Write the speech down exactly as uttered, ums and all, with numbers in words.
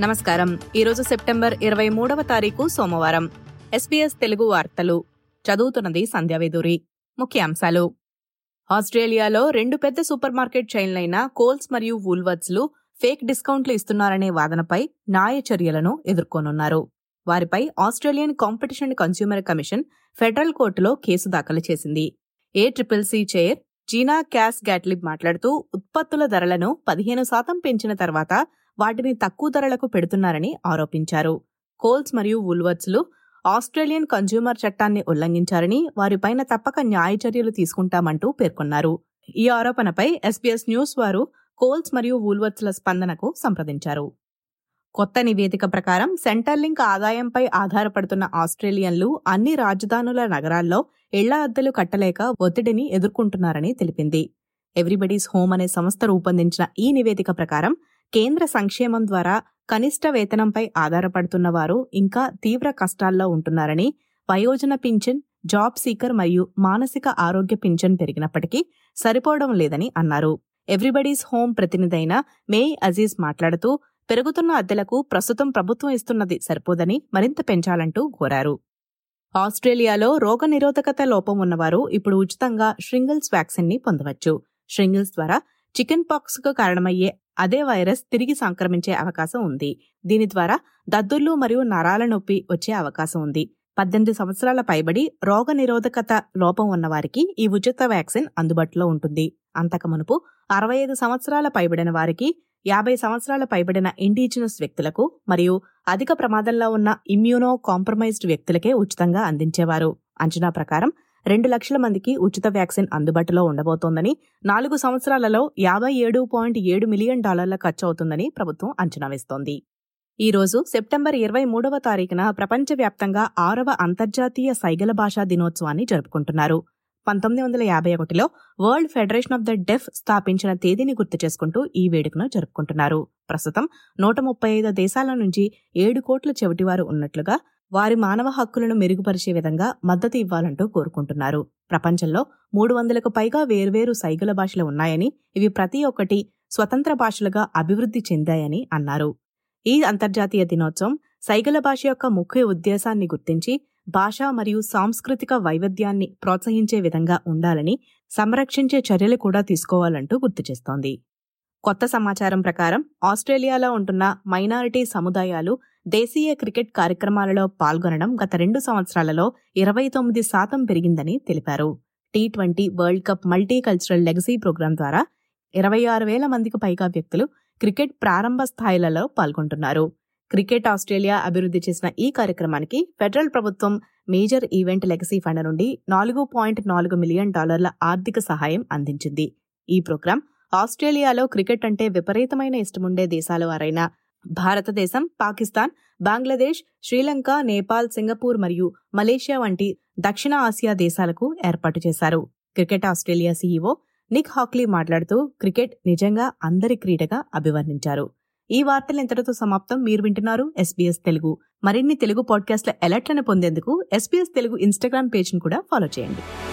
నమస్కారం. ఈరోజు సెప్టెంబర్ ఇరవై మూడవ తారీఖు సోమవారం. ఎస్బీఎస్ తెలుగు వార్తలు చదువుతున్నది సంధ్యావేదూరి. ముఖ్యాంశాలు: ఆస్ట్రేలియాలో రెండు పెద్ద సూపర్ మార్కెట్ చైన్లైన కోల్స్ మరియు వూల్వర్త్స్లు ఫేక్ డిస్కౌంట్లు ఇస్తున్నారనే వాదనపై న్యాయ చర్యలను ఎదుర్కొనున్నారు. వారిపై Australian competition consumer commission federal కోర్టులో కేసు దాఖలు చేసింది. ఏ ట్రిపుల్ సి చైర్ జీనా క్యాస్ గ్యాట్లిబ్ మాట్లాడుతూ ఉత్పత్తుల ధరలను పదిహేను శాతం పెంచిన తర్వాత వాటిని తక్కువ ధరలకు పెడుతున్నారని ఆరోపించారు. కోల్స్ మరియు వూల్వర్త్స్లు ఆస్ట్రేలియన్ కన్స్యూమర్ చట్టాన్ని ఉల్లంఘించారని, వారిపైన తప్పక న్యాయ చర్యలు తీసుకుంటామంటూ పేర్కొన్నారు. ఈ ఆరోపణపై ఎస్బీఎస్ న్యూస్ వారు కోల్స్ మరియు వూల్వర్త్స్ల స్పందనకు సంప్రదించారు. కొత్త నివేదిక ప్రకారం సెంట్రలింక్ ఆదాయంపై ఆధారపడుతున్న ఆస్ట్రేలియన్లు అన్ని రాజధానుల నగరాల్లో ఇళ్ల అద్దెలు కట్టలేక ఒత్తిడిని ఎదుర్కొంటున్నారని తెలిపింది. ఎవ్రీబడీస్ హోమ్ అనే సంస్థ రూపొందించిన ఈ నివేదిక ప్రకారం కేంద్ర సంక్షేమం ద్వారా కనిష్ట వేతనంపై ఆధారపడుతున్న వారు ఇంకా తీవ్ర కష్టాల్లో ఉంటున్నారని, వయోజన పింఛన్, జాబ్ సీకర్ మరియు మానసిక ఆరోగ్య పింఛన్ పెరిగినప్పటికీ సరిపోవడం లేదని అన్నారు. ఎవ్రీబడీస్ హోమ్ ప్రతినిధైన మే అజీజ్ మాట్లాడుతూ పెరుగుతున్న అద్దెలకు ప్రస్తుతం ప్రభుత్వం ఇస్తున్నది సరిపోదని మరింత పెంచాలంటూ కోరారు. ఆస్ట్రేలియాలో రోగ నిరోధకత లోపం ఉన్నవారు ఇప్పుడు ఉచితంగా షింగిల్స్ వ్యాక్సిన్ ని పొందవచ్చు. షింగిల్స్ ద్వారా చికెన్ పాక్స్ కు కారణమయ్యే అదే వైరస్ తిరిగి సంక్రమించే అవకాశం ఉంది. దీని ద్వారా దద్దుర్లు మరియు నరాల నొప్పి వచ్చే అవకాశం ఉంది. పద్దెనిమిది సంవత్సరాల పైబడి రోగ నిరోధకత లోపం ఉన్నవారికి ఈ ఉచిత వ్యాక్సిన్ అందుబాటులో ఉంటుంది. అంతకుమునుపు అరవై ఐదు సంవత్సరాల పైబడిన వారికి, యాభై సంవత్సరాల పైబడిన ఇండిజినస్ వ్యక్తులకు మరియు అధిక ప్రమాదంలో ఉన్న ఇమ్యూనో కాంప్రమైజ్డ్ వ్యక్తులకే ఉచితంగా అందించేవారు. అంచనా ప్రకారం రెండు లక్షల మందికి ఉచిత వ్యాక్సిన్ అందుబాటులో ఉండబోతోందని, నాలుగు సంవత్సరాలలో యాభై ఏడు పాయింట్ ఏడు మిలియన్ డాలర్ల ఖర్చు అవుతుందని ప్రభుత్వం అంచనా వేస్తోంది. ఈ రోజు సెప్టెంబర్ ఇరవై మూడవ తారీఖున ప్రపంచవ్యాప్తంగా ఆరవ అంతర్జాతీయ సైగల భాషా దినోత్సవాన్ని జరుపుకుంటున్నారు. పంతొమ్మిది వందల యాభై ఒకటిలో World Federation of the Deaf స్థాపించిన తేదీని గుర్తు చేసుకుంటూ ఈ వేడుకను జరుపుకుంటున్నారు. ప్రస్తుతం నూట ముప్పై ఐదు దేశాల నుంచి ఏడు కోట్ల చెవిటివారు ఉన్నట్లుగా వారి మానవ హక్కులను మెరుగుపరిచే విధంగా మద్దతు ఇవ్వాలంటూ కోరుకుంటున్నారు. ప్రపంచంలో మూడు వందలకు పైగా వేర్వేరు సైగల భాషలు ఉన్నాయని, ఇవి ప్రతి ఒక్కటి స్వతంత్ర భాషలుగా అభివృద్ధి చెందాయని అన్నారు. ఈ అంతర్జాతీయ దినోత్సవం సైగల భాష యొక్క ముఖ్య ఉద్దేశాన్ని గుర్తించి భాష మరియు సాంస్కృతిక వైవిధ్యాన్ని ప్రోత్సహించే విధంగా ఉండాలని, సంరక్షించే చర్యలు కూడా తీసుకోవాలంటూ గుర్తు చేస్తోంది. కొత్త సమాచారం ప్రకారం ఆస్ట్రేలియాలో ఉంటున్న మైనారిటీ సముదాయాలు దేశీయ క్రికెట్ కార్యక్రమాలలో పాల్గొనడం గత రెండు సంవత్సరాలలో ఇరవై తొమ్మిది శాతం పెరిగిందని తెలిపారు. T twenty world cup multi cultural legacy programme ద్వారా ఇరవై ఆరు వేల మందికి పైగా వ్యక్తులు క్రికెట్ ప్రారంభ స్థాయిలలో పాల్గొంటున్నారు. క్రికెట్ ఆస్ట్రేలియా అభివృద్ధి చేసిన ఈ కార్యక్రమానికి ఫెడరల్ ప్రభుత్వం మేజర్ ఈవెంట్ లెగసీ ఫండ్ నుండి నాలుగు పాయింట్ నాలుగు మిలియన్ డాలర్ల ఆర్థిక సహాయం అందించింది. ఈ ప్రోగ్రాం ఆస్ట్రేలియాలో క్రికెట్ అంటే విపరీతమైన ఇష్టముండే దేశాల వారైన భారతదేశం, పాకిస్తాన్, బంగ్లాదేశ్, శ్రీలంక, నేపాల్, సింగపూర్ మరియు మలేషియా వంటి దక్షిణ ఆసియా దేశాలకు ఏర్పాటు చేశారు. Cricket Australia CEO Nick Hockley మాట్లాడుతూ క్రికెట్ నిజంగా అందరి క్రీడగా అభివర్ణించారు. ఈ వార్తలు ఇంతటితో సమాప్తం. మీరు వింటున్నారు ఎస్బీఎస్ తెలుగు. మరిన్ని తెలుగు పాడ్కాస్ట్ల అలర్ట్లను పొందేందుకు ఎస్బీఎస్ తెలుగు ఇన్స్టాగ్రామ్ పేజ్ను కూడా ఫాలో చేయండి.